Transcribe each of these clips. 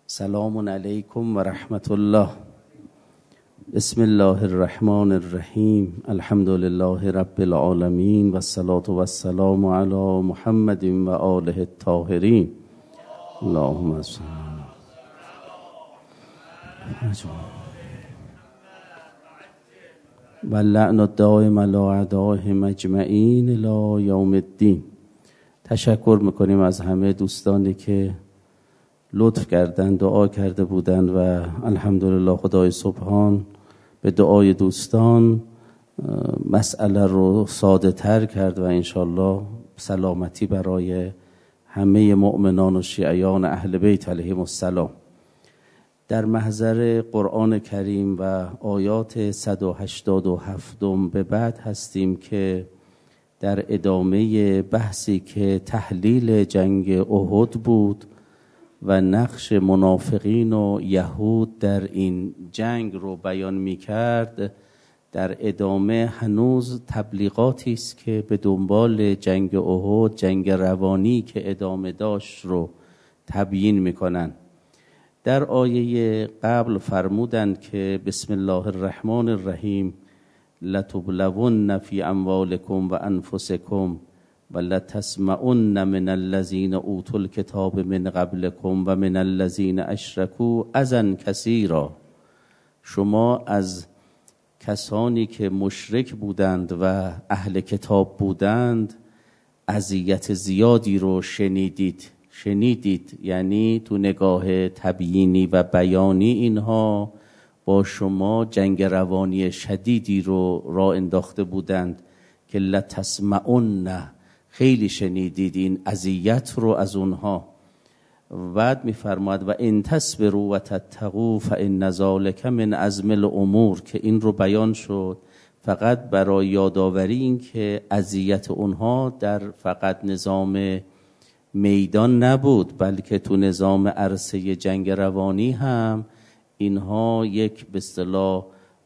سلام علیکم و رحمت الله. بسم الله الرحمن الرحیم. الحمد لله رب العالمین و الصلاة و السلام علی محمد و آله الطاهرین. اللهم صل و اللعن الدائم علی اعدائهم اجمعین الی یوم الدین. تشکر میکنیم از همه دوستانی که لطف کردن، دعا کرده بودند و الحمدلله خدای سبحان به دعای دوستان مسئله رو ساده تر کرد و انشالله سلامتی برای همه مؤمنان و شیعیان اهل بیت علیهم السلام. در محضر قرآن کریم و آیات 187 به بعد هستیم که در ادامه بحثی که تحلیل جنگ احد بود و نقش منافقین و یهود در این جنگ رو بیان می کرد، در ادامه هنوز تبلیغاتی است که به دنبال جنگ احد، جنگ روانی که ادامه داشت رو تبیین می کنن. در آیه قبل فرمودند که بسم الله الرحمن الرحیم لتبلون فی اموالکم و انفسکم و لتسمعن من الذین اوتوا الکتاب من قبلکم و من الذین اشرکوا اذی کثیرا. شما از کسانی که مشرک بودند و اهل کتاب بودند اذیت زیادی رو شنیدید، یعنی تو نگاه تبیینی و بیانی اینها با شما جنگ روانی شدیدی رو راه انداخته بودند که لتسمعن، خیلی شنیدید این اذیت رو از اونها. بعد میفرماد و ان تصبروا و تتقوا فان ذلک من عزم الامور، که این رو بیان شد فقط برای یادآوری این که اذیت اونها در فقط نظام میدان نبود، بلکه تو نظام عرصه جنگ روانی هم اینها یک به اصطلاح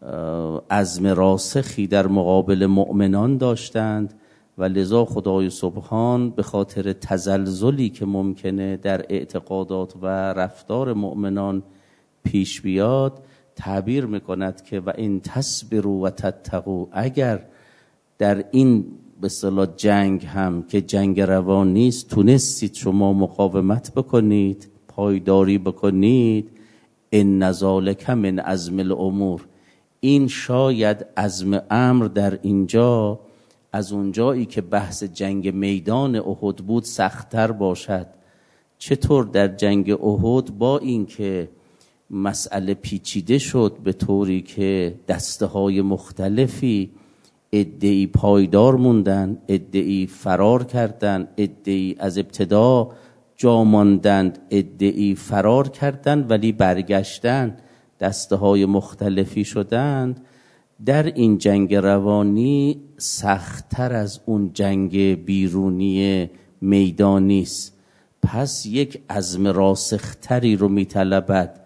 عزم راسخی در مقابل مؤمنان داشتند و لذا خدای سبحان به خاطر تزلزلی که ممکنه در اعتقادات و رفتار مؤمنان پیش بیاد تعبیر میکند که و ان تصبروا و تتقوا، اگر در این به اصطلاح جنگ هم که جنگ روانی است تونستید شما مقاومت بکنید، پایداری بکنید، ان ذلک من عزم الامور، این شاید عزم امر در اینجا از اونجایی که بحث جنگ میدان احد بود سخت‌تر باشد. چطور در جنگ احد با اینکه مسئله پیچیده شد به طوری که دسته‌های مختلفی، عده‌ای پایدار موندن، عده‌ای فرار کردند، عده‌ای از ابتدا جا ماندند، عده‌ای فرار کردند ولی برگشتند، دسته‌های مختلفی شدند. در این جنگ روانی سخت‌تر از اون جنگ بیرونی میدانی است، پس یک عزم راسختری رو میطلبد.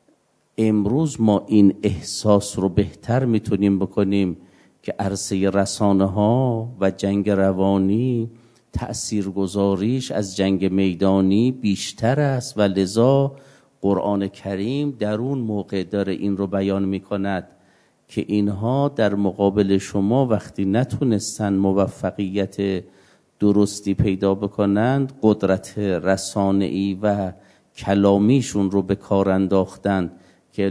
امروز ما این احساس رو بهتر میتونیم بکنیم که عرصه رسانه ها و جنگ روانی تأثیرگذاریش از جنگ میدانی بیشتر است و لذا قرآن کریم در اون موقع داره این رو بیان میکند که اینها در مقابل شما وقتی نتونستن موفقیت درستی پیدا بکنند، قدرت رسانه‌ای و کلامیشون رو به کار انداختند که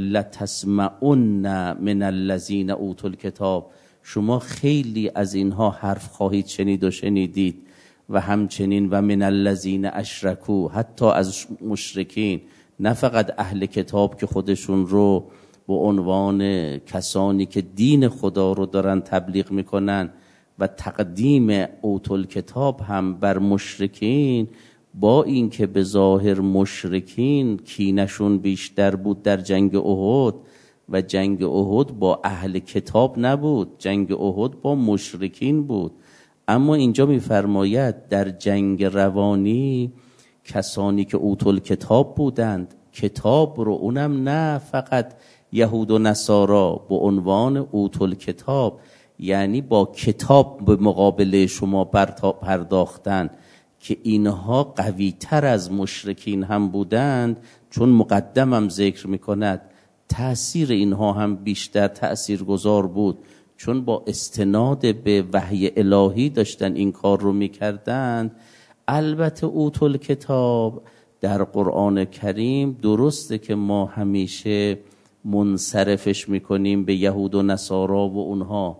لتسمعن من الذین اوتوا الکتاب، شما خیلی از اینها حرف خواهید شنید و شنیدید، و همچنین و من الذین اشرکوا، حتی از مشرکین، نه فقط اهل کتاب که خودشون رو به عنوان کسانی که دین خدا رو دارن تبلیغ میکنن و تقدیم اوتوا الکتاب هم بر مشرکین، با اینکه به ظاهر مشرکین کینشون بیشتر بود در جنگ احد و جنگ احد با اهل کتاب نبود، جنگ احد با مشرکین بود. اما اینجا میفرماید در جنگ روانی کسانی که اوتوا الکتاب بودند، کتاب رو، اونم نه فقط یهود و نصارا، به عنوان اوتوا الکتاب، یعنی با کتاب به مقابله شما پرداختن که اینها قوی تر از مشرکین هم بودند، چون مقدمم ذکر میکند تأثیر اینها هم بیشتر تأثیرگذار بود، چون با استناد به وحی الهی داشتن این کار رو میکردند. البته اوتوا الکتاب در قرآن کریم درسته که ما همیشه منصرفش میکنیم به یهود و نصارا و اونها،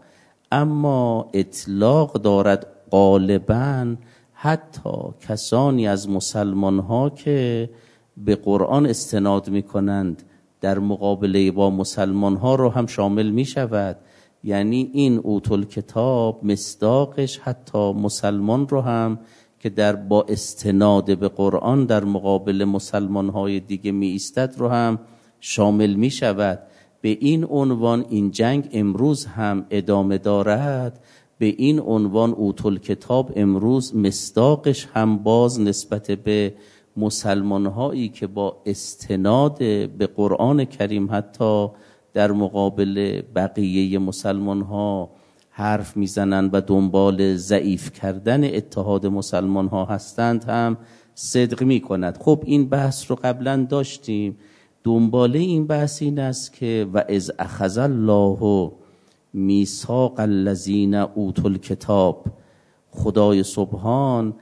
اما اطلاق دارد غالباً حتی کسانی از مسلمان ها که به قرآن استناد میکنند در مقابله با مسلمان ها رو هم شامل می شود. یعنی این اوتوا الکتاب مصداقش حتی مسلمان رو هم که با استناد به قرآن در مقابل مسلمان های دیگه می ایستد رو هم شامل می شود. به این عنوان این جنگ امروز هم ادامه دارد، به این عنوان اوتوا الکتاب امروز مصداقش هم باز نسبت به مسلمان هایی که با استناد به قرآن کریم حتی در مقابل بقیه مسلمان ها حرف میزنند و دنبال ضعیف کردن اتحاد مسلمان ها هستند هم صدق میکند. خب این بحث رو قبلا داشتیم. دنباله این بحث این است که و اذ اخذ الله میثاق الذین اوتوا الکتاب، خدای سبحان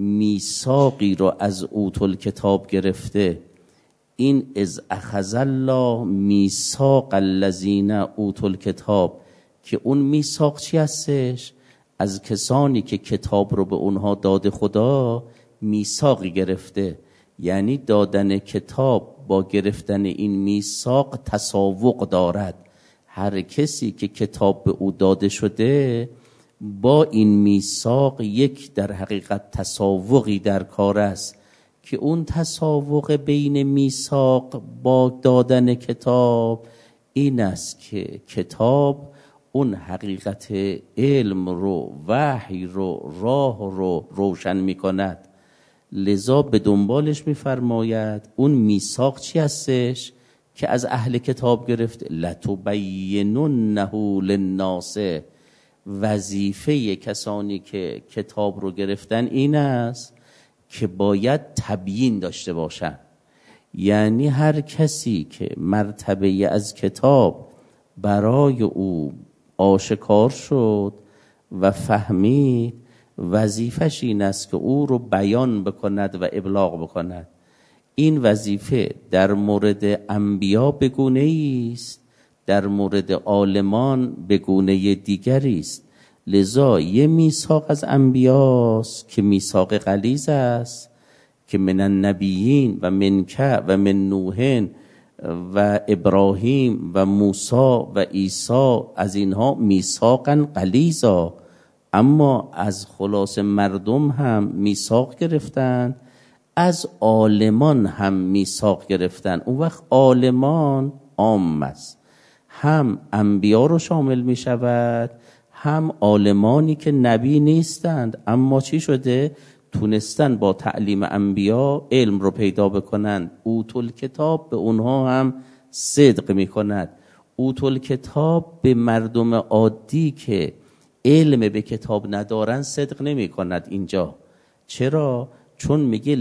میثاقی رو از اوتوا الکتاب گرفته. این اذ اخذ الله میثاق الذین اوتوا الکتاب که اون میثاق چی هستش؟ از کسانی که کتاب رو به اونها داده خدا میثاقی گرفته. یعنی دادن کتاب با گرفتن این میثاق تساوق دارد. هر کسی که کتاب به او داده شده با این میثاق یک در حقیقت تساوقی در کار است که اون تساوق بین میثاق با دادن کتاب این است که کتاب اون حقیقت علم رو، وحی رو، راه رو روشن می کند. لذا به دنبالش می فرماید اون میثاق چی هستش که از اهل کتاب گرفته؟ لتبیننه للناس. وظیفه کسانی که کتاب رو گرفتن این است که باید تبیین داشته باشن. یعنی هر کسی که مرتبه از کتاب برای او آشکار شد و فهمید، وظیفش این است که او رو بیان بکند و ابلاغ بکند. این وظیفه در مورد انبیا به گونه‌ای است، در مورد عالمان به گونه دیگری است. لذا یه میثاق از انبیاست که میثاق غلیظ است که من النبیین و منک و من نوح و ابراهیم و موسی و عیسی، از اینها میثاقا غلیظا. اما از خلاص مردم هم میثاق گرفتن، از عالمان هم میثاق گرفتن. اون وقت عالمان عام است، هم انبیا رو شامل می شود، هم عالمانی که نبی نیستند اما چی شده؟ تونستن با تعلیم انبیا علم رو پیدا بکنند. اوتوا الکتاب به اونها هم صدق می کند. اوتوا الکتاب به مردم عادی که علم به کتاب ندارن صدق نمی کند. اینجا چرا؟ چون میگه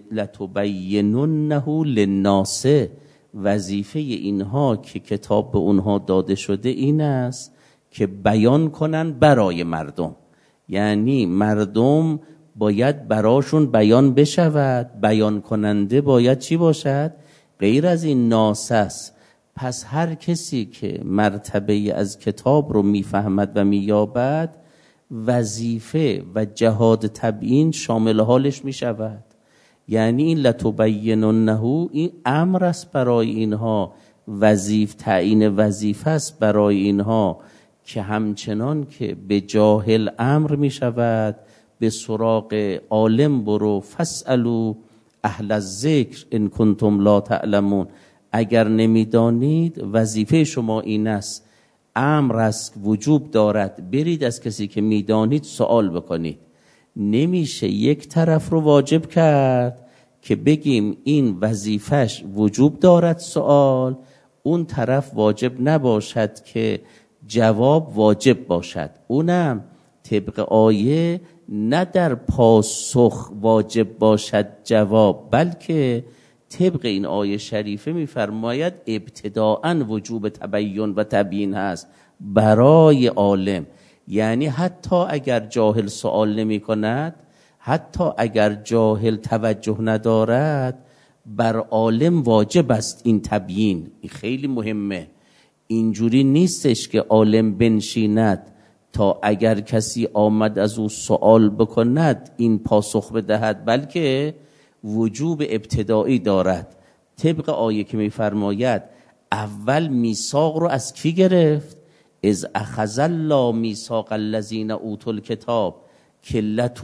لتبیننه للناس. وظیفه اینها که کتاب به اونها داده شده این است که بیان کنن برای مردم. یعنی مردم باید براشون بیان بشود. بیان کننده باید چی باشد؟ غیر از این ناس است. پس هر کسی که مرتبه از کتاب رو میفهمد و مییابد، وظیفه و جهاد تبیین شامل حالش میشود. یعنی این لتبیننه این امر است برای اینها، تعیین وظیفه است برای اینها که همچنان که به جاهل امر می شود به سراغ عالم برو، فاسالوا اهل الذکر ان کنتم لا تعلمون. اگر نمیدانید وظیفه شما این است، امر است، وجوب دارد برید از کسی که میدانید سوال بکنید. نمیشه یک طرف رو واجب کرد که بگیم این وظیفش وجوب دارد سوال، اون طرف واجب نباشد که جواب واجب باشد. اونم طبق آیه نه در پاسخ واجب باشد جواب، بلکه طبق این آیه شریفه میفرماید ابتداءً وجوب تبیین و تبیین هست برای عالم. یعنی حتی اگر جاهل سوال نمی کند، حتی اگر جاهل توجه ندارد، بر عالم واجب است این تبیین. این خیلی مهمه. اینجوری نیستش که عالم بنشیند تا اگر کسی آمد از او سوال بکند این پاسخ بدهد، بلکه وجوب ابتدایی دارد. طبق آیه که میفرماید اول میثاق رو از کی گرفت؟ اذ اخذ الله میثاق الذین اوتوا الکتاب که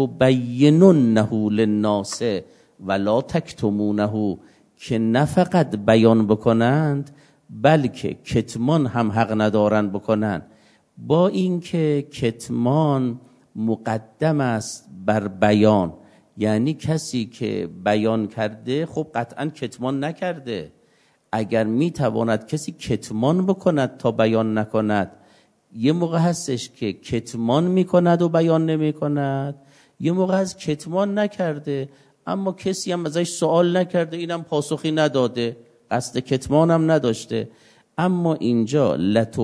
لتبیننه للناس ولا تکتمونه، که نه فقط بیان بکنند بلکه کتمان هم حق ندارند بکنند. با اینکه کتمان مقدم است بر بیان، یعنی کسی که بیان کرده خب قطعا کتمان نکرده. اگر میتواند کسی کتمان بکند تا بیان نکند، یه موقع هستش که کتمان میکند و بیان نمیکند، یه موقع هست کتمان نکرده اما کسی هم ازش سوال نکرده، اینم پاسخی نداده، قصد کتمان هم نداشته. اما اینجا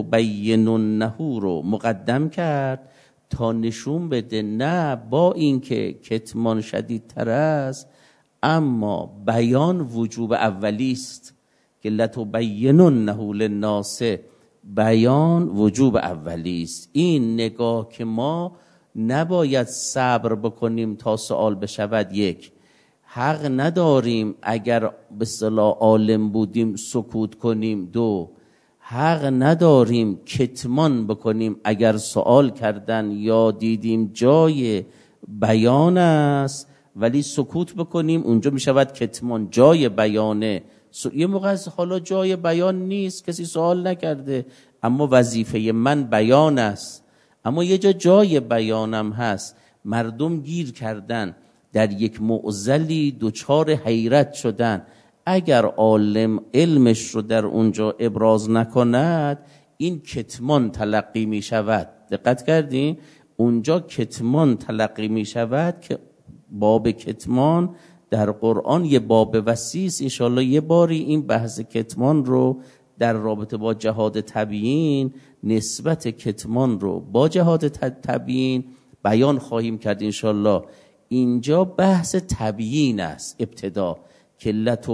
لتبیننه رو مقدم کرد تا نشون بده نه، با اینکه کتمان شدیدتر است اما بیان وجوب اولی است، که لتبیننه للناس، بیان وجوب اولی است. این نگاه که ما نباید صبر بکنیم تا سوال بشود. یک، حق نداریم اگر به اصطلاح عالم بودیم سکوت کنیم. دو، حق نداریم کتمان بکنیم اگر سوال کردن یا دیدیم جای بیان است ولی سکوت بکنیم، اونجا می شود کتمان. جای بیانه، یه موقع حالا جای بیان نیست، کسی سوال نکرده اما وظیفه من بیان است، اما یه جای بیانم هست، مردم گیر کردن در یک معضلی، دچار حیرت شدن. اگر عالم علمش رو در اونجا ابراز نکند این کتمان تلقی می شود. دقت کردین؟ اونجا کتمان تلقی می شود که باب کتمان در قرآن یه باب وسیع است. انشاءالله یه باری این بحث کتمان رو در رابطه با جهاد تبیین، نسبت کتمان رو با جهاد تبیین بیان خواهیم کرد انشاءالله. اینجا بحث تبیین است ابتدا، که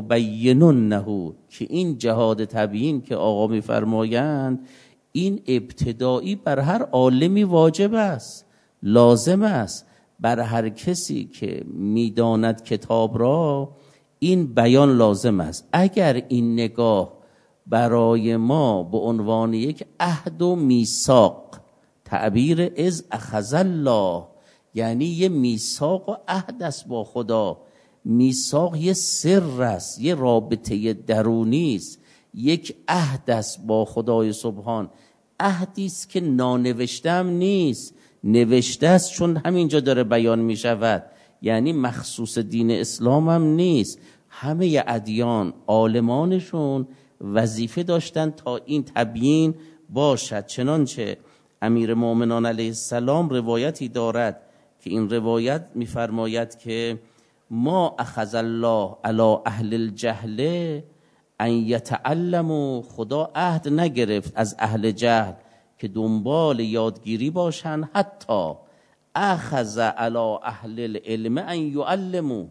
لتبیننه، که این جهاد تبیین که آقا میفرمایند این ابتدایی بر هر عالمی واجب است، لازم است. بر هر کسی که میداند کتاب را این بیان لازم است. اگر این نگاه برای ما به عنوان یک عهد و میثاق، تعبیر از اخذ الله یعنی یه میثاق و عهد است با خدا. میثاق یه سر است، یه رابطه درونی است، یک عهد است با خدای سبحان. عهدی است که نانوشته هم نیست، نوشته است، چون همینجا داره بیان می شود. یعنی مخصوص دین اسلام هم نیست، همه ادیان عالمانشون وظیفه داشتن تا این تبیین باشد. چنانچه امیر مومنان علیه السلام روایتی دارد که این روایت میفرماید که ما اخذ الله علی اهل الجهل ان یتعلموا، خدا عهد نگرفت از اهل جهل که دنبال یادگیری باشن، حتی اخذ علی اهل العلم ان یعلموا،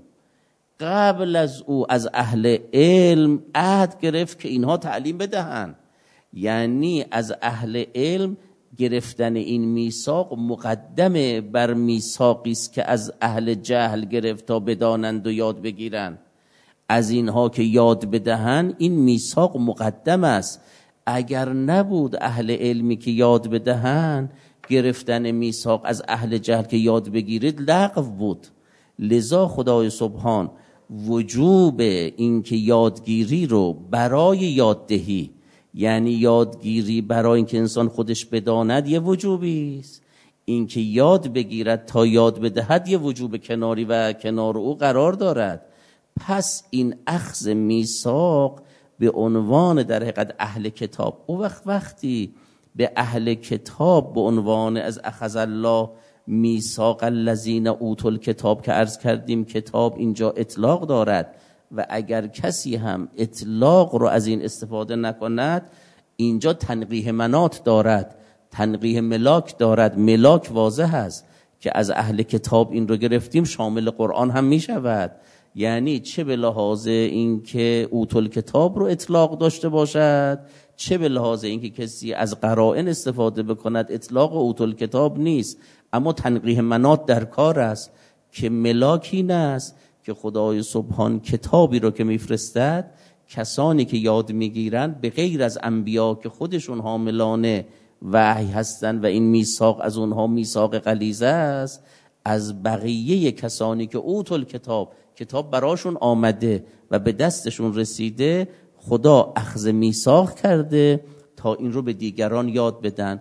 قبل از او از اهل علم عهد گرفت که اینها تعلیم بدهند. یعنی از اهل علم گرفتن این میثاق مقدمه بر میثاقی است که از اهل جهل گرفت تا بدانند و یاد بگیرند. از اینها که یاد بدهند این میثاق مقدم است. اگر نبود اهل علمی که یاد بدهند، گرفتن میثاق از اهل جهل که یاد بگیرید لغو بود. لذا خدای سبحان وجوب این که یادگیری رو برای یاددهی، یعنی یادگیری برای اینکه انسان خودش بداند یه وجوبی است، این که یاد بگیرد تا یاد بدهد یه وجوب کناری و کنار او قرار دارد. پس این اخذ میثاق به عنوان در حقیقت اهل کتاب، او وقتی به اهل کتاب به عنوان از اخذ الله میثاق الذین اوتوا الکتاب که عرض کردیم، کتاب اینجا اطلاق دارد و اگر کسی هم اطلاق رو از این استفاده نکند، اینجا تنقیح منات دارد، تنقیح ملاک دارد. ملاک واضح است که از اهل کتاب این رو گرفتیم، شامل قرآن هم می شود. یعنی چه به لحاظ این که اوتل کتاب رو اطلاق داشته باشد، چه به لحاظ این که کسی از قرائن استفاده بکند، اطلاق اوتل کتاب نیست، اما تنقیح منات در کار است که ملاک این است که خدای سبحان کتابی رو که میفرستد، کسانی که یاد میگیرند به غیر از انبیا که خودشون حاملان وحی هستند و این میثاق از اونها میثاق غلیظ است، از بقیه کسانی که اوتل کتاب براشون آمده و به دستشون رسیده، خدا اخذ میثاق کرده تا این رو به دیگران یاد بدن.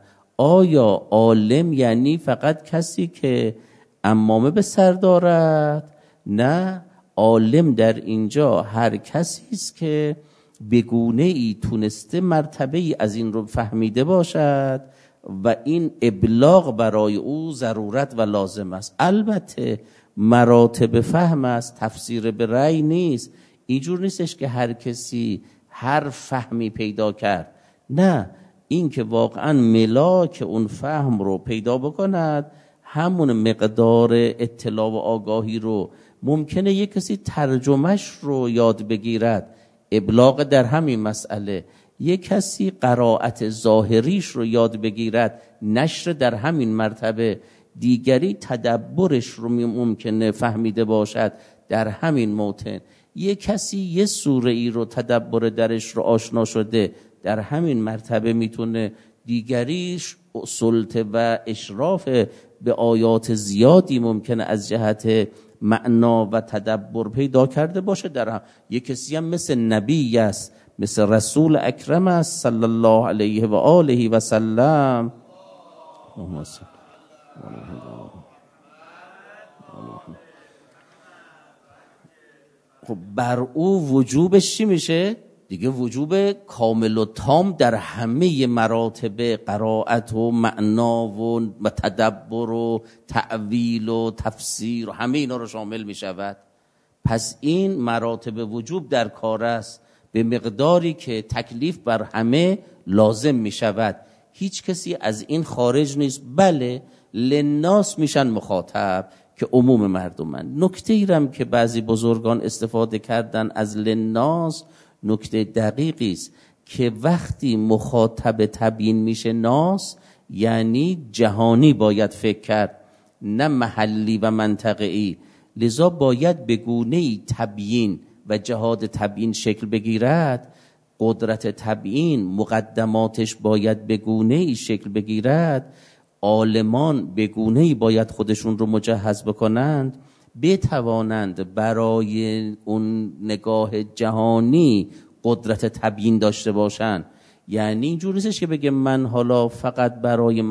آیا عالم یعنی فقط کسی که عمامه به سر دارد؟ نه، عالم در اینجا هر کسی است که به گونه‌ای تونسته مرتبه ای از این رو فهمیده باشد و این ابلاغ برای او ضرورت و لازم است. البته مراتب فهم است، تفسیر به رأی نیست. اینجور نیستش که هر کسی هر فهمی پیدا کرد، نه، این که واقعا ملاک اون فهم رو پیدا بکند، همون مقدار اطلاع و آگاهی رو ممکنه یک کسی ترجمهش رو یاد بگیرد، ابلاغ در همین مسئله. یک کسی قرائت ظاهریش رو یاد بگیرد، نشر در همین مرتبه. دیگری تدبرش رو ممکنه فهمیده باشد در همین موطن. یک کسی یه سوره ای رو تدبر درش رو آشنا شده، در همین مرتبه میتونه. دیگریش سلطه و اشراف به آیات زیادی ممکنه از جهت معنا و تدبر پیدا کرده باشه. در هم یک کسی هم مثل نبی است، مثل رسول اکرم است صلی الله علیه و آله و سلم. خب بر او وجوبش چی میشه؟ دیگه وجوب کامل و تام در همه مراتب قرائت و معنا و تدبر و تأویل و تفسیر و همه اینا رو شامل می شود. پس این مراتب وجوب در کار است به مقداری که تکلیف بر همه لازم می شود. هیچ کسی از این خارج نیست. بله، للناس میشن مخاطب که عموم مردمن. نکته ایرم که بعضی بزرگان استفاده کردن از للناس، نکته دقیقی است که وقتی مخاطب تبیین میشه ناس، یعنی جهانی باید فکر کرد، نه محلی و منطقه‌ای. لذا باید به گونه‌ای تبیین و جهاد تبیین شکل بگیرد. قدرت تبیین مقدماتش باید به گونه‌ای شکل بگیرد. عالمان به گونه‌ای باید خودشون رو مجهز بکنند، بتوانند برای اون نگاه جهانی قدرت تبیین داشته باشند. یعنی اینجور نیستش که بگم من حالا فقط برای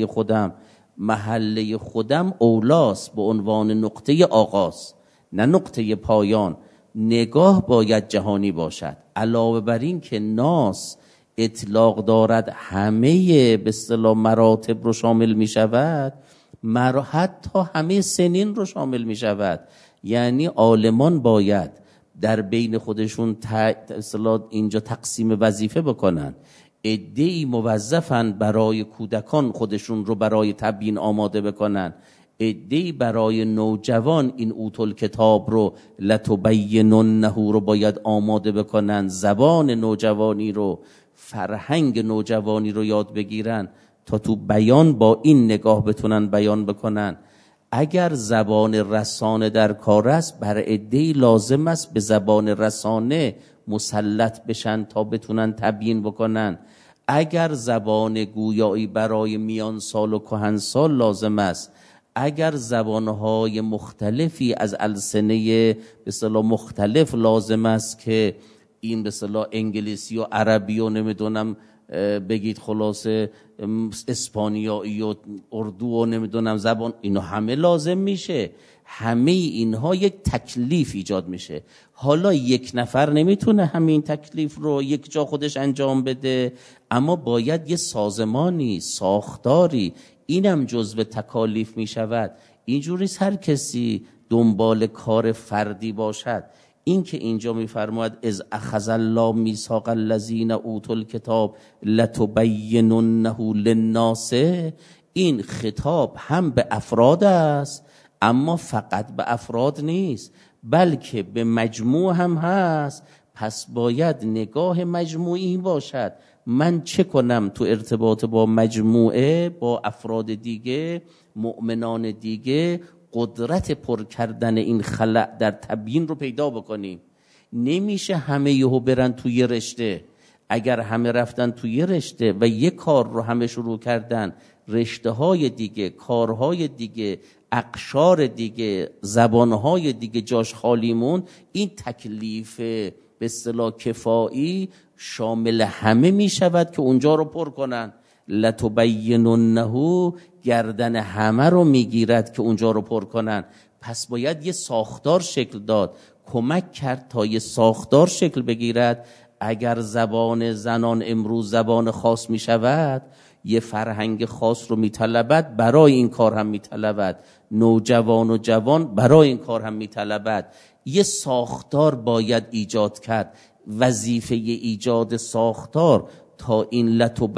محله خودم اولاست به عنوان نقطه آغاز، نه نقطه پایان. نگاه باید جهانی باشد. علاوه بر این که ناس اطلاق دارد همه به اصطلاح مراتب رو شامل می شود، حتی همه سنین رو شامل می شود. یعنی عالمان باید در بین خودشون اینجا تقسیم وظیفه بکنن. عده‌ای موظفن برای کودکان خودشون رو برای تبیین آماده بکنن، عده‌ای برای نوجوان این اوتل کتاب رو لتبیننه رو باید آماده بکنن، زبان نوجوانی رو، فرهنگ نوجوانی رو یاد بگیرن تا تو بیان با این نگاه بتونن بیان بکنن. اگر زبان رسانه در کار است، بر عده‌ای لازم است به زبان رسانه مسلط بشن تا بتونن تبیین بکنن. اگر زبان گویایی برای میان سال و کهن سال لازم است، اگر زبانهای مختلفی از السنه به اصطلاح مختلف لازم است که این به اصطلاح انگلیسی و عربی و نمیدونم بگید خلاصه اسپانیایی و اردو و نمیدونم زبان، اینا همه لازم میشه. همه اینها یک تکلیف ایجاد میشه. حالا یک نفر نمیتونه همین تکلیف رو یک جا خودش انجام بده، اما باید یه سازمانی، ساختاری، اینم جزو تکالیف میشود. اینجوری هر کسی دنبال کار فردی باشد. این که اینجا میفرماید از اخذ الله میثاق الذین اوتوا الکتاب لتبیننه للناس، این خطاب هم به افراد است، اما فقط به افراد نیست بلکه به مجموع هم هست. پس باید نگاه مجموعی باشد. من چه کنم تو ارتباط با مجموعه، با افراد دیگه، مؤمنان دیگه، قدرت پر کردن این خلأ در تبیین رو پیدا بکنیم. نمیشه همه یهو برن توی رشته. اگر همه رفتن توی رشته و یک کار رو همه شروع کردن، رشته های دیگه، کارهای دیگه، اقشار دیگه، زبانهای دیگه جاش خالی موند، این تکلیف به اصطلاح کفایی شامل همه می شود که اونجا رو پر کنن. لتبیننه گردن همه رو میگیرد که اونجا رو پر کنن. پس باید یه ساختار شکل داد، کمک کرد تا یه ساختار شکل بگیرد. اگر زبان زنان امروز زبان خاص می شود، یه فرهنگ خاص رو می طلبد، برای این کار هم می طلبد. نوجوان و جوان برای این کار هم می طلبد. یه ساختار باید ایجاد کرد. وظیفه ایجاد ساختار تا این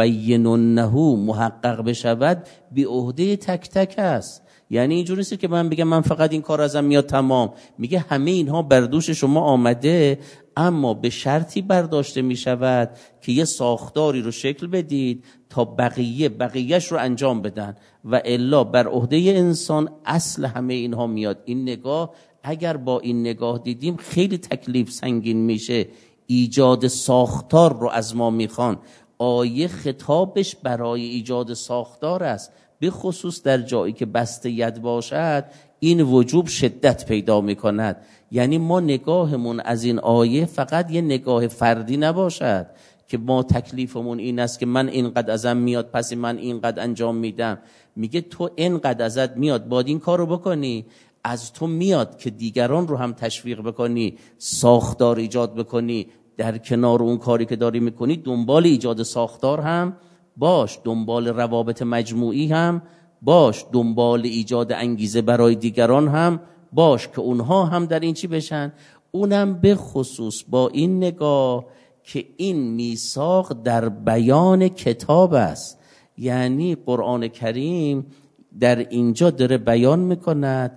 لتبیننه محقق بشود به عهده تک تک است. یعنی اینجوری نیست که من بگم من فقط این کار ازم میاد تمام. میگه همه اینها بر دوش شما آمده، اما به شرطی برداشته میشود که یه ساختاری رو شکل بدید تا بقیهش رو انجام بدن، و الا بر عهده انسان اصل همه اینها میاد. این نگاه، اگر با این نگاه دیدیم خیلی تکلیف سنگین میشه. ایجاد ساختار رو از ما میخوان. آیه خطابش برای ایجاد ساختار است، به خصوص در جایی که بسته ید باشد این وجوب شدت پیدا میکند. یعنی ما نگاهمون از این آیه فقط یه نگاه فردی نباشد که ما تکلیفمون این است که من اینقدر ازم میاد پس من اینقدر انجام میدم. میگه تو اینقدر ازت میاد باید این کار رو بکنی، از تو میاد که دیگران رو هم تشویق بکنی، ساختار ایجاد بکنی. در کنار اون کاری که داری میکنی دنبال ایجاد ساختار هم باش، دنبال روابط مجموعی هم باش، دنبال ایجاد انگیزه برای دیگران هم باش که اونها هم در این چی بشن. اونم به خصوص با این نگاه که این میثاق در بیان کتاب است. یعنی قرآن کریم در اینجا داره بیان میکند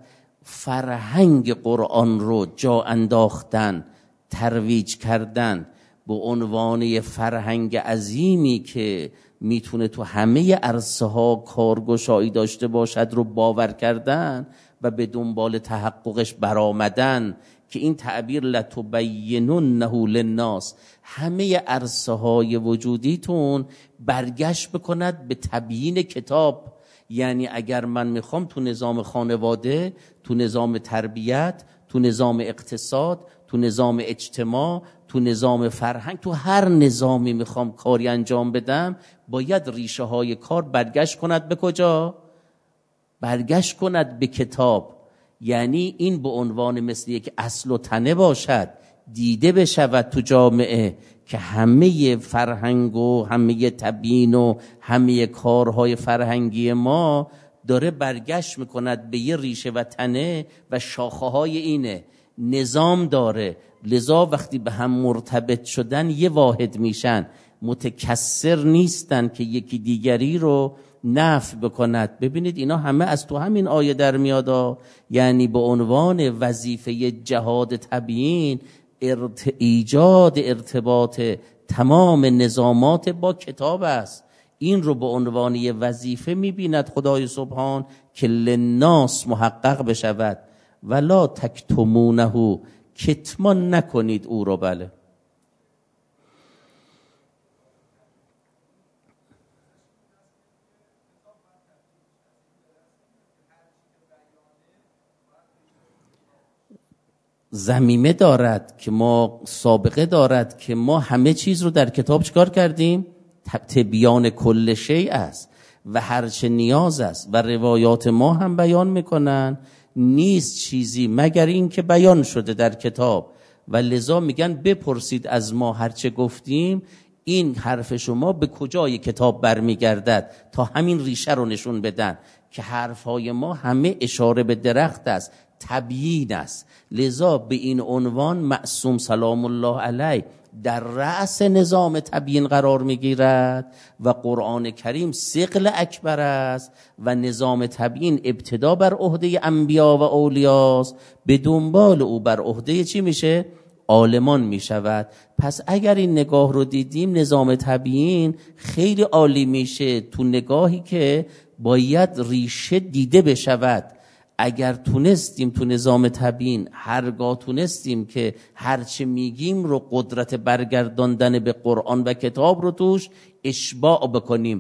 فرهنگ قرآن رو جا انداختن، ترویج کردن به عنوان فرهنگ عظیمی که میتونه تو همه عرصه ها کارگشایی داشته باشد رو باور کردن و به دنبال تحققش برآمدن، که این تعبیر لتبیننه للناس، همه عرصه های وجودیتون برگشت بکند به تبیین کتاب. یعنی اگر من میخوام تو نظام خانواده، تو نظام تربیت، تو نظام اقتصاد، تو نظام اجتماع، تو نظام فرهنگ، تو هر نظامی میخوام کاری انجام بدم، باید ریشه های کار برگشت کند به کجا؟ برگشت کند به کتاب. یعنی این به عنوان مثل یک اصل و تنه باشد، دیده بشود تو جامعه که همه فرهنگ و همه تبیین و همه کارهای فرهنگی ما داره برگشت میکند به یه ریشه و تنه و شاخه های اینه، نظام داره. لذا وقتی به هم مرتبط شدن یه واحد میشن، متکثر نیستن که یکی دیگری رو نفی بکند. ببینید اینا همه از تو همین آیه در میاد. یعنی به عنوان وظیفه جهاد تبیین ایجاد ارتباط تمام نظامات با کتاب است. این رو به عنوان یه وظیفه میبیند خدای سبحان که للناس محقق بشود. ولا تکتمونه، کتمان نکنید او رو. بله ضمیمه دارد که ما، سابقه دارد که ما همه چیز رو در کتاب چکار کردیم؟ تبیان کل شیء است و هر چه نیاز است و روایات ما هم بیان میکنن نیست چیزی مگر این که بیان شده در کتاب. و لذا میگن بپرسید از ما هر چه گفتیم، این حرف شما به کجای کتاب برمیگردد تا همین ریشه رو نشون بدن که حرفهای ما همه اشاره به درخت است، تبیین است. لذا به این عنوان معصوم سلام الله علیه در رأس نظام تبیین قرار میگیرد و قرآن کریم ثقل اکبر است و نظام تبیین ابتدا بر عهده انبیا و اولیاست، به دنبال او بر عهده چی میشه؟ عالمان میشود. پس اگر این نگاه رو دیدیم نظام تبیین خیلی عالی میشه تو نگاهی که باید ریشه دیده بشود. اگر تونستیم تو نظام تبیین هرگاه تونستیم که هرچه میگیم رو قدرت برگرداندن به قرآن و کتاب رو توش اشباع بکنیم،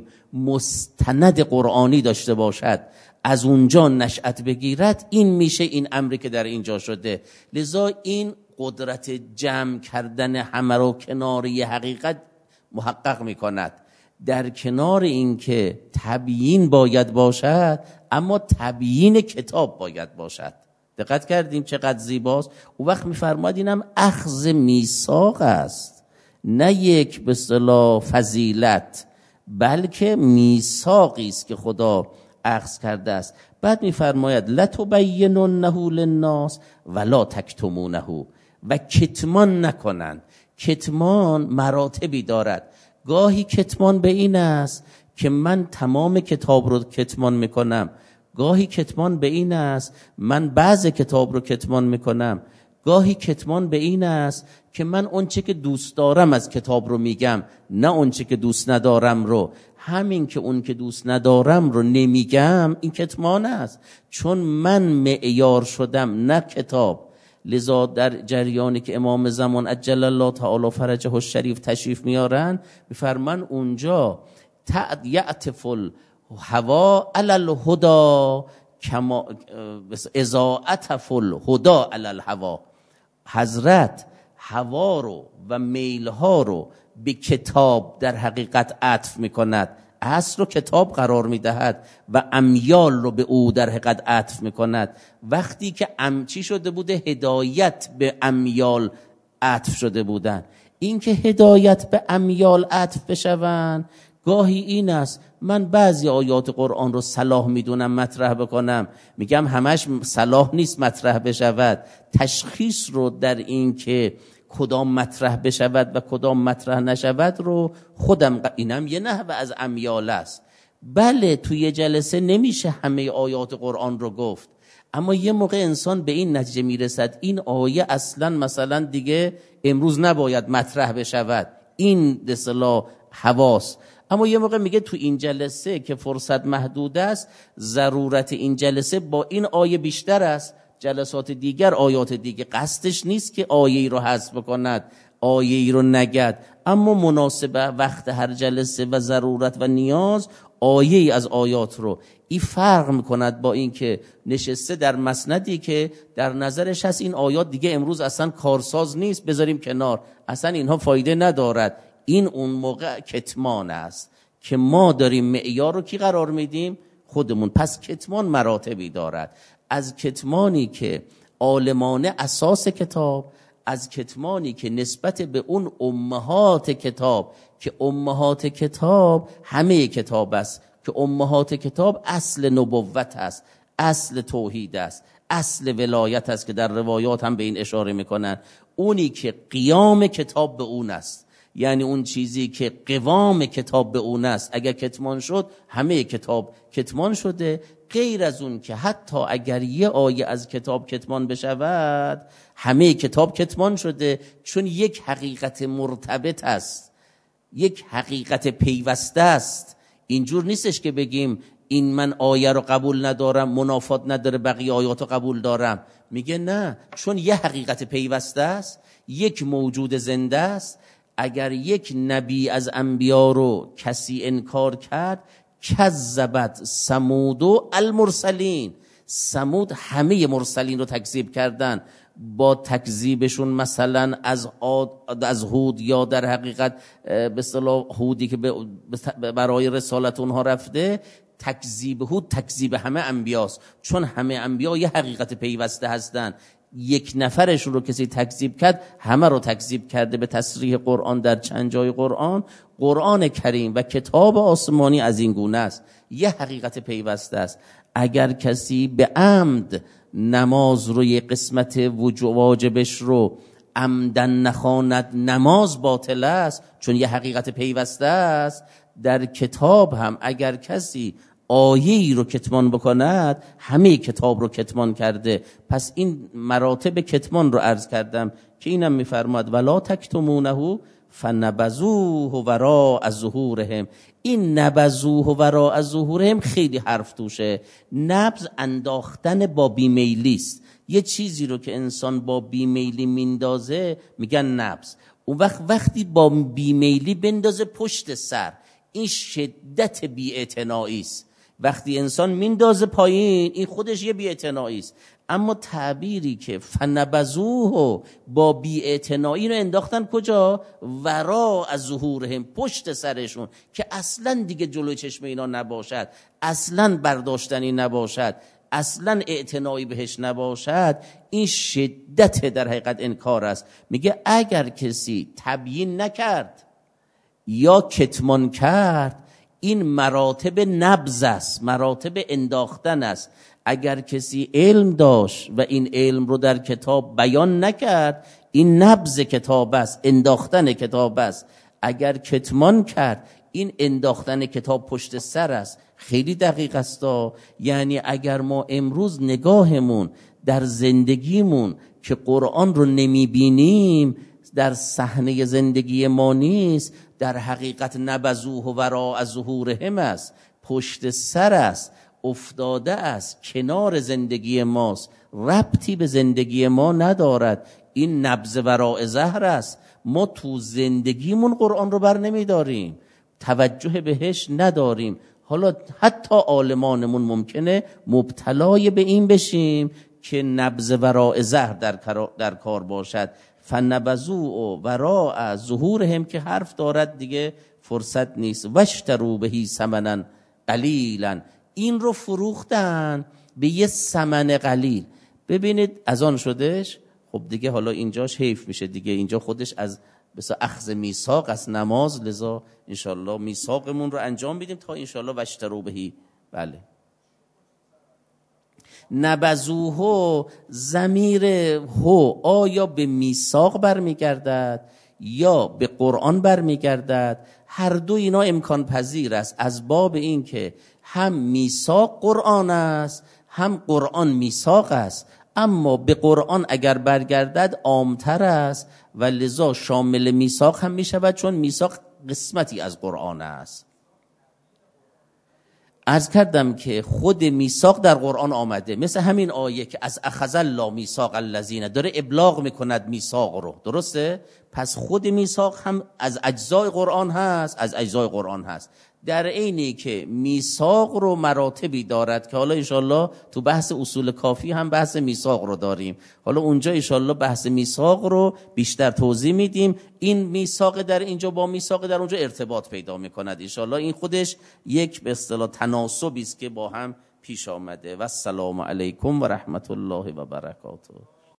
مستند قرآنی داشته باشد، از اونجا نشأت بگیرد، این میشه این امری که در اینجا شده. لذا این قدرت جمع کردن همه رو کناری حقیقت محقق میکند. در کنار این که تبیین باید باشد، اما تبیین کتاب باید باشد. دقت کردیم چقدر زیباست؟ او وقت میفرماید اینم اخذ میثاق است، نه یک به اصطلاح فضیلت، بلکه میثاقی است که خدا اخذ کرده است. بعد میفرماید لتبیننه للناس ولا تکتمونه، و کتمان نکنند. کتمان مراتبی دارد. گاهی کتمان به این است که من تمام کتاب رو کتمان میکنم، گاهی کتمان به این است من بعض کتاب رو کتمان میکنم، گاهی کتمان به این است که من اونچه که دوست دارم از کتاب رو میگم، نه اونچه که دوست ندارم رو. همین که اون که دوست ندارم رو نمیگم این کتمان است، چون من معیار شدم نه کتاب. لذا در جریانی که امام زمان عجل الله تعالی فرجه الشریف تشریف میارن، میفرمان اونجا یعطف الهوا علی الهدی کما اذا عطف الهدی علی الهوا. حضرت هوا رو و میلها رو به کتاب در حقیقت عطف میکند، اصل رو کتاب قرار میدهد و امیال رو به او در حقیقت عطف میکند. وقتی که چی شده بوده؟ هدایت به امیال عطف شده بودن. این که هدایت به امیال عطف بشون، گاهی این است من بعضی آیات قرآن رو صلاح میدونم مطرح بکنم، میگم همش صلاح نیست مطرح بشود. تشخیص رو در این که کدام مطرح بشود و کدام مطرح نشود رو خودم، اینم یه نحوه از امیال است. بله توی جلسه نمیشه همه آیات قرآن رو گفت، اما یه موقع انسان به این نتیجه میرسد این آیه اصلا مثلا دیگه امروز نباید مطرح بشود، این به اصطلاح حواس. اما یه موقع میگه تو این جلسه که فرصت محدود است، ضرورت این جلسه با این آیه بیشتر است، جلسات دیگر آیات دیگه. قصدش نیست که آیه رو حذف بکند، آیه رو نگد، اما مناسبه وقت هر جلسه و ضرورت و نیاز آیه از آیات رو. این فرق میکند با این که نشسته در مسندی که در نظرش هست این آیات دیگه امروز اصلا کارساز نیست، بذاریم کنار، اصلا اینها فایده ندارد. این اون موقع کتمان است که ما داریم معیار رو کی قرار میدیم؟ خودمون. پس کتمان مراتبی دارد، از کتمانی که عالمانه اساس کتاب، از کتمانی که نسبت به اون امهات کتاب، که امهات کتاب همه کتاب است، که امهات کتاب اصل نبوت است، اصل توحید است، اصل ولایت است که در روایات هم به این اشاره میکنن. اونی که قیام کتاب به اون است، یعنی اون چیزی که قوام کتاب به اون است، اگر کتمان شد همه کتاب کتمان شده. غیر از اون که حتی اگر یه آیه از کتاب کتمان بشود همه کتاب کتمان شده، چون یک حقیقت مرتبط است، یک حقیقت پیوسته است. اینجور نیستش که بگیم این من آیه رو قبول ندارم منافات نداره بقیه آیات رو قبول دارم. میگه نه، چون یه حقیقت پیوسته است، یک موجود زنده است. اگر یک نبی از انبیا رو کسی انکار کرد، کذبت ثمود و المرسلین، ثمود همه مرسلین رو تکذیب کردن. با تکذیبشون مثلا از هود، یا در حقیقت به اصطلاح هودی که برای رسالت اونها رفته، تکذیب هود تکذیب همه انبیاست، چون همه انبیا یه حقیقت پیوسته هستن. یک نفرشون رو کسی تکذیب کرد همه رو تکذیب کرده. به تصریح قرآن در چند جای قرآن کریم و کتاب آسمانی از این گونه است، یه حقیقت پیوسته است. اگر کسی به عمد نماز رو یه قسمت واجبش رو عمدن نخواند نماز باطل است، چون یه حقیقت پیوسته است. در کتاب هم اگر کسی آیه‌ای رو کتمان بکند همه کتاب رو کتمان کرده. پس این مراتب کتمان رو عرض کردم که اینم میفرماد ولا تکتمونه فنبذوه وراء ظهورهم. این نبذوه وراء ظهورهم خیلی حرف توشه. نبذ انداختن با بیمیلی است. یه چیزی رو که انسان با بیمیلی میندازه میگن نبذ. اون وقتی با بیمیلی بندازه پشت سر، این شدت بی‌اعتنایی است. وقتی انسان میندازه پایین، این خودش یه بی‌اعتنایی است. اما تعبیری که فنبذوه با بی‌اعتنایی رو انداختن کجا؟ وراء ظهورهم، پشت سرشون، که اصلا دیگه جلوی چشم اینا نباشد، اصلا برداشتنی نباشد، اصلا اعتنایی بهش نباشد. این شدت در حقیقت انکار است. میگه اگر کسی تبیین نکرد یا کتمان کرد، این مراتب نبذ است، مراتب انداختن است. اگر کسی علم داشت و این علم رو در کتاب بیان نکرد، این نبذ کتاب است، انداختن کتاب است. اگر کتمان کرد، این انداختن کتاب پشت سر است. خیلی دقیق است. یعنی اگر ما امروز نگاهمون در زندگیمون که قرآن رو نمیبینیم، در صحنه زندگی ما نیست، در حقیقت نبذوه وراء ظهورهم است، پشت سر است، افتاده است، کنار زندگی ماست، ربطی به زندگی ما ندارد. این نبذ وراء ظهر است. ما تو زندگیمون قرآن رو بر نمیداریم، توجه بهش نداریم. حالا حتی عالمانمون ممکنه مبتلای به این بشیم که نبذ وراء ظهر در کار باشد. فنبذوه وراء ظهورهم که حرف دارد دیگه فرصت نیست. واشتروا بهی ثمنا قلیلا، این رو فروختن به یه ثمن قلیل. ببینید از آن شدش. خب دیگه حالا اینجاش حیف میشه دیگه، اینجا خودش از مثلا اخذ میثاق از نماز، لذا انشالله میثاقمون رو انجام میدیم تا انشالله واشتروا بهی. بله. نبذوه، ضمیر هو آیا به میثاق برمیگردد یا به قرآن برمیگردد؟ هر دو اینا امکان پذیر است، از باب این که هم میثاق قرآن است هم قرآن میثاق است. اما به قرآن اگر برگردد عامتر است و لذا شامل میثاق هم می شود، چون میثاق قسمتی از قرآن است. عرض کردم که خود میثاق در قرآن آمده، مثل همین آیه که از اخذ الله میثاق الذین، داره ابلاغ میکند میثاق رو، درسته؟ پس خود میثاق هم از اجزای قرآن هست، از اجزای قرآن هست. در عینی که میثاق رو مراتبی دارد که حالا انشالله تو بحث اصول کافی هم بحث میثاق رو داریم، حالا اونجا انشالله بحث میثاق رو بیشتر توضیح میدیم. این میثاق در اینجا با میثاق در اونجا ارتباط پیدا میکند انشالله. این خودش یک به اصطلاح تناسبی است که با هم پیش آمده. و السلام علیکم و رحمت الله و برکاته.